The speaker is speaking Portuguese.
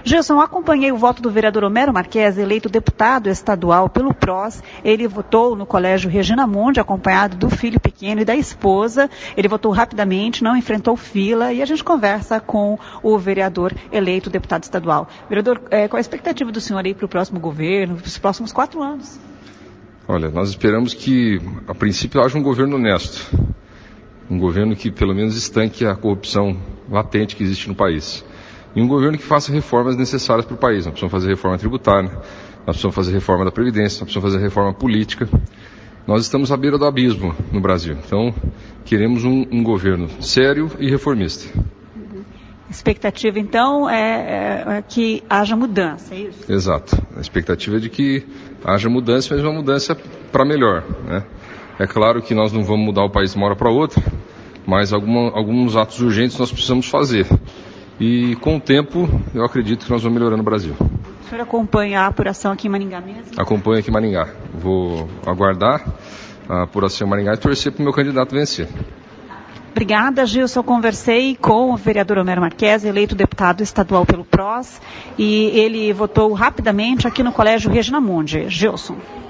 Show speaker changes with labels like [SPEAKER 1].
[SPEAKER 1] Gilson, eu acompanhei o voto do vereador Homero Marquesi, eleito deputado estadual pelo PROS. Ele votou no Colégio Regina Mundi, acompanhado do filho pequeno e da esposa. Ele votou rapidamente, não enfrentou fila, e a gente conversa com o vereador eleito deputado estadual. Vereador, qual a expectativa do senhor aí para o próximo governo, para os próximos 4 anos?
[SPEAKER 2] Olha, nós esperamos que, a princípio, haja um governo honesto. Um governo que, pelo menos, estanque a corrupção latente que existe no país. E um governo que faça reformas necessárias para o país. Nós precisamos fazer reforma tributária, nós precisamos fazer reforma da Previdência, nós precisamos fazer reforma política. Nós estamos à beira do abismo no Brasil. Então, queremos um governo sério e reformista.
[SPEAKER 1] Expectativa, então, é que haja mudança, é isso?
[SPEAKER 2] Exato. A expectativa é de que haja mudança, mas uma mudança para melhor, né? É claro que nós não vamos mudar o país de uma hora para outra, mas alguns atos urgentes nós precisamos fazer. E com o tempo, eu acredito que nós vamos melhorando o Brasil.
[SPEAKER 1] O senhor acompanha a apuração aqui em Maringá mesmo?
[SPEAKER 2] Acompanho aqui em Maringá. Vou aguardar a apuração em Maringá e torcer para o meu candidato vencer.
[SPEAKER 1] Obrigada, Gilson. Eu conversei com o vereador Homero Marquesi, eleito deputado estadual pelo PROS, e ele votou rapidamente aqui no Colégio Regina Mundi. Gilson.